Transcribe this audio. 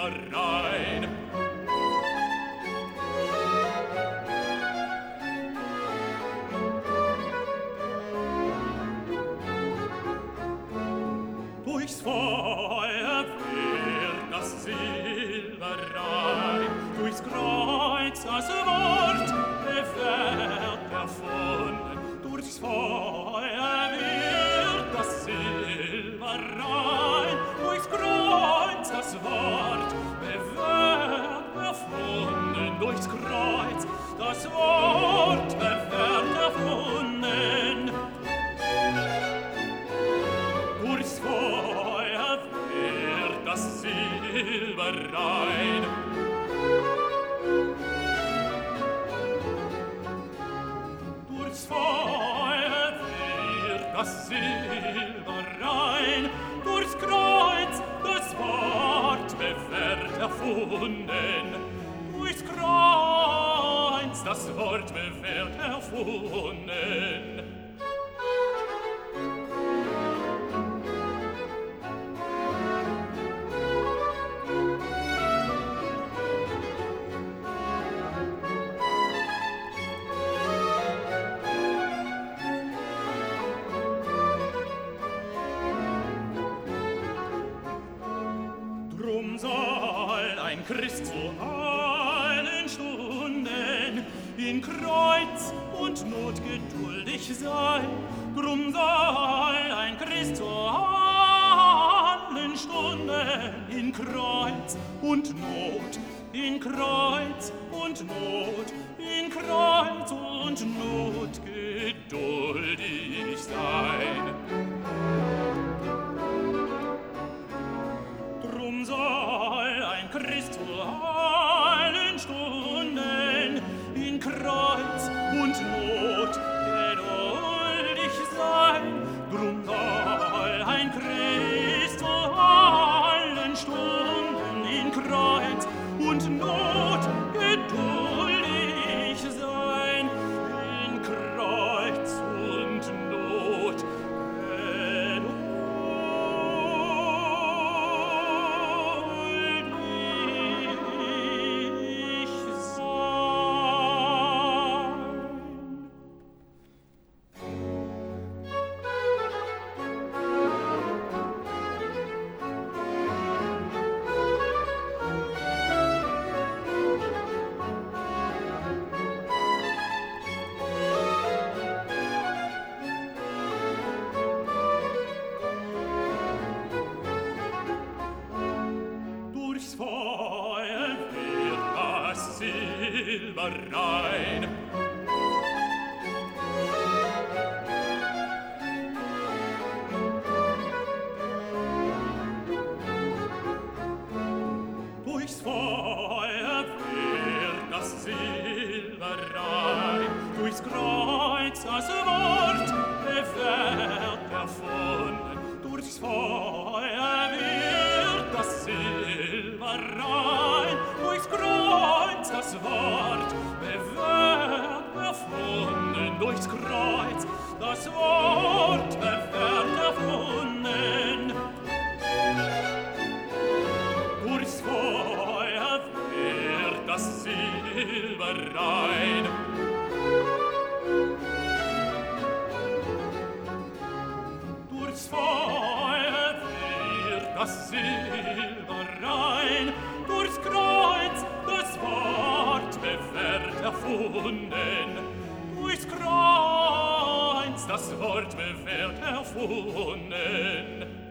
rein. Durchs Feuer wird das Silber rein, durchs Kreuz das Wort befährt erfunden. Durchs Feuer wird das Silber rein, durchs Kreuz das Wort bewährt erfunden. Durchs Kreuz das Wort bewährt erfunden. Durchs Feuer wird das Silber rein. Durchs Feuer wird das Silber rein. Durchs Kreuz das Wort bewährt erfunden. Durchs Kreuz das Wort bewährt erfunden. Drum soll ein Christ zu allen Stunden in Kreuz und Not geduldig sein. Drum soll ein Christ zu allen Stunden in Kreuz und Not, in Kreuz und Not, in Kreuz und Not geduldig sein. Drum soll ein Christ zu allen Stunden in Kreuz und Not geduldig sein. Drum soll ein Christ zu allen Stunden in Kreuz und Not geduldig sein. In Kreuz und Not geduldig Durchs Feuer wird das Silber rein. Durchs Feuer wird das Silber rein. Durchs Kreuz das Wort bewährt erfunden. Durchs Feuer wird das Silber rein. Durchs Kreuz das Wort bewährt erfunden. Durchs Kreuz das Wort bewährt erfunden. Durchs Feuer wird das Silber rein. Durchs Feuer wird das Silber rein. Durchs Kreuz das Wort bewährt erfunden. Durchs Kreuz das Wort bewährt erfunden.